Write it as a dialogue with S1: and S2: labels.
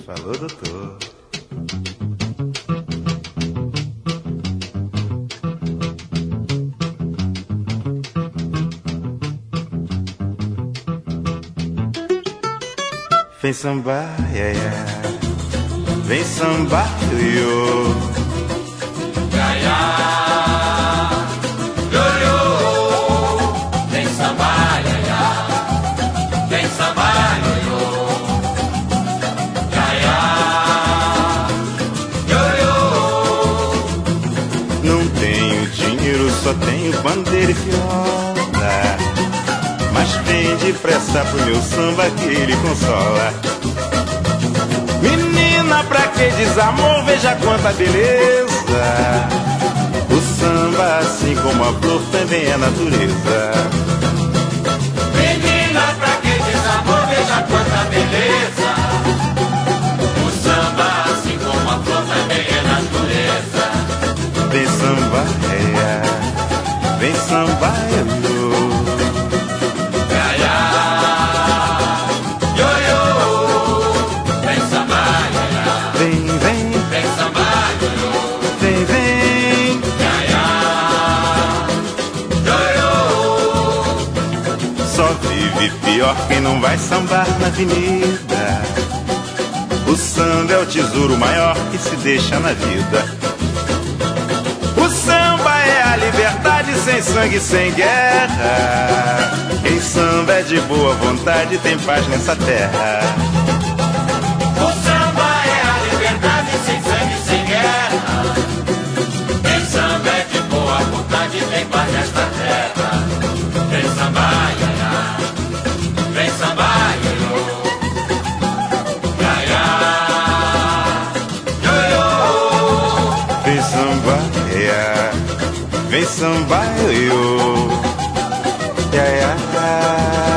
S1: Falou, doutor. Vem sambar, yeah, yeah. Vem sambar, yo.
S2: Ya, ya. Yo, yo. Vem sambar, ya, ya. Vem sambar, yo, yo. Ya, ya. Yo, yo.
S1: Não tenho dinheiro, só tenho bandeira e viola. Mas vem depressa pro meu samba que ele consola. Menina, pra que desamor? Veja quanta beleza. O samba, assim como a flor, também é natureza.
S2: Menina, pra que desamor? Veja quanta beleza. O samba, assim como a flor, também é natureza.
S1: Vem samba, vem samba, eu. Vive pior quem não vai sambar na avenida. O samba é o tesouro maior que se deixa na vida. O samba é a liberdade sem sangue, sem guerra. Quem samba é de boa vontade tem paz nessa terra.
S2: O samba é a liberdade sem sangue, sem guerra. Quem samba é de boa vontade tem paz nesta terra. Vem samba, ya, ya. Vem samba, yo, yo. Ya, ya. Yo, yo.
S1: Vem samba, vem samba, yo. Ya, ya.